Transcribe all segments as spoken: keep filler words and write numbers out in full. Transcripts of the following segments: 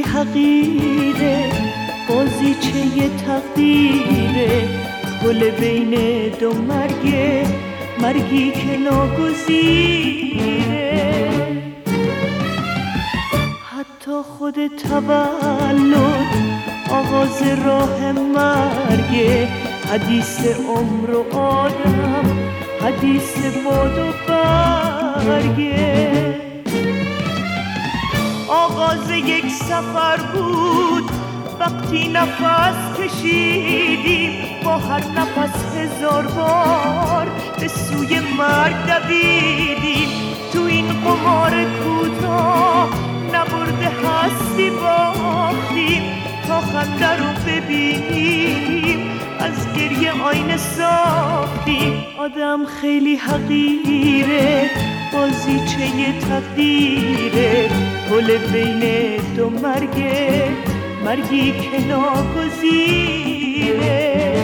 حقیره، بازیچه تقدیره، گل بین دو مرگه، مرگی که ناگزیره. حتی خود تولد آغاز راه مرگه، حدیث عمر و آدم، حدیث باد و برگه. آغاز یک سفر بود وقتی نفس کشیدیم، با هر نفس هزار بار به سوی مرگ دویدیم. تو این قمار کوتاه نبرد هستی باختیم، تا خنده رو ببینیم از گریه آینه ساختیم. آدم خیلی حقیره، بازیچه تقدیره، گل بین دو مرگه، مرگی که ناگزیره.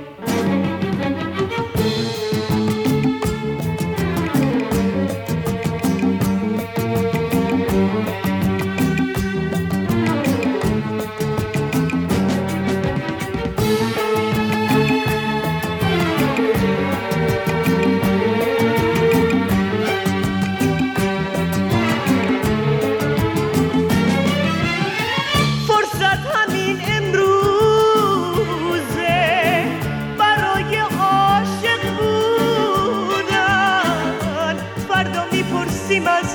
از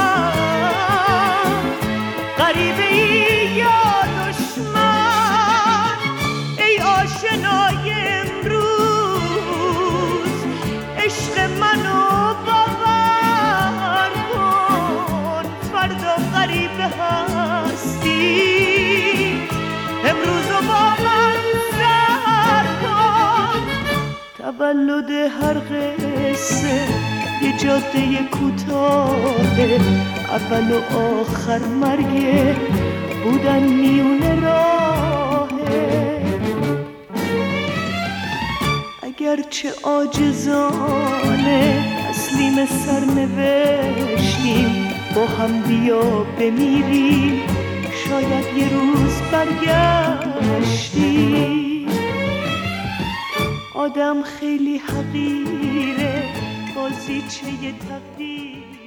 هم غریبه ای یا دشمن، ای آشنای امروز، عشق منو باور کن، فردا غریبه هستی، امروز رو با من سر کن. تولد هر قصه یه جاده کوتاهه، اول و آخر مرگه، بودن میونه راهه. اگرچه عاجزانه تسلیم سرنوشتیم، با هم بیا بمیریم، شاید یه روز برگشتیم. آدم خیلی حقیره، بازیچه تقدیر.